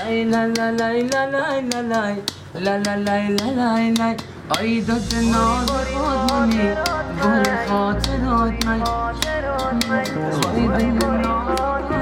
لا لا لا لا لا لا لا لا لا لا لا لا ای داد ناز خودمونی گل خاطرات من ای داد ناز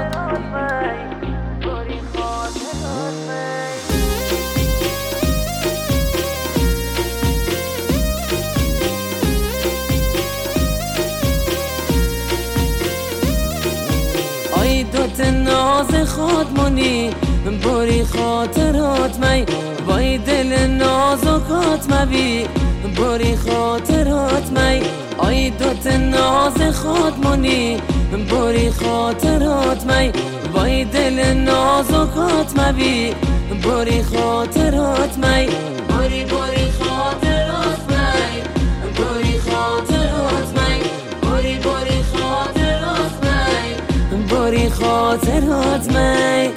ای داد ناز خودمونی بری خاطرات می وای دل نازکات مبی بری خاطرات می ای دوت ناز خودمونی بری خاطرات می وای دل نازکات مبی بری خاطرات می بری بری خاطرات می بری خاطرات می بری بری خاطرات می بری خاطرات می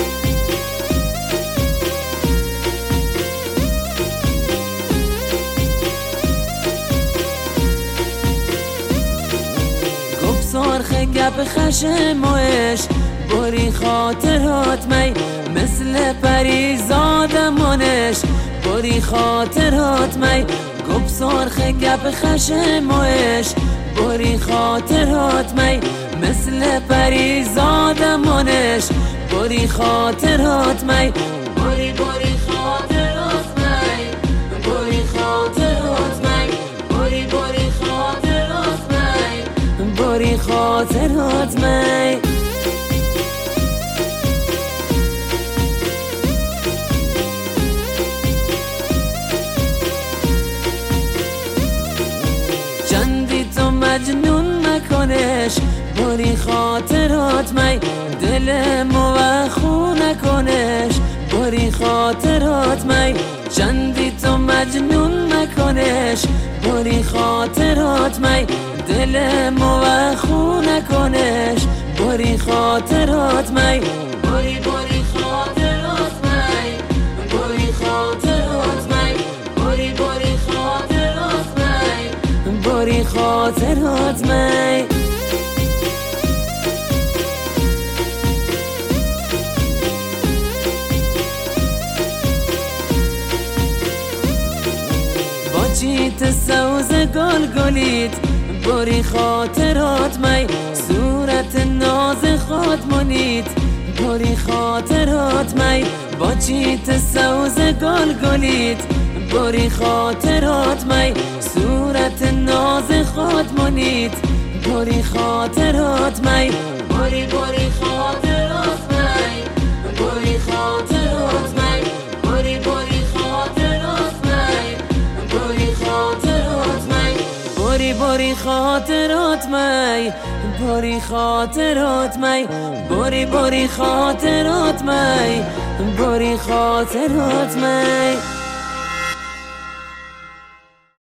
سرخ گپ خشم و عشق بری خاطرات می مثل پریزاد منش بری خاطرات می گپ سرخ گپ خشم و عشق بری خاطرات می مثل پریزاد منش بری خاطرات می بری بری خاطرات می بری خاطرات می بری بری خاطرات می بری خاطرات می چندی تو مجنون نکنش بری خاطرات می دل موخو نکنش بری خاطرات می چندی تو مجنون نکنش بری خاطرات می دل موخو نکنش بری خاطرات می بری بری خاطرات می بری خاطرات می بری بری خاطرات می بری خاطرات می با چیت سوز گل گلیت بری خاطرات می صورت ناز خودمونیت بری خاطرات می با چیت سوز گل گلیت بری خاطرات می صورت ناز خودمونیت بری خاطرات می بری بری خاطرات می بری خاطرات می بری بری خاطرات می بری خاطرات می بری بری خاطرات می بری خاطرات می بری بری خاطرات می بری خاطرات می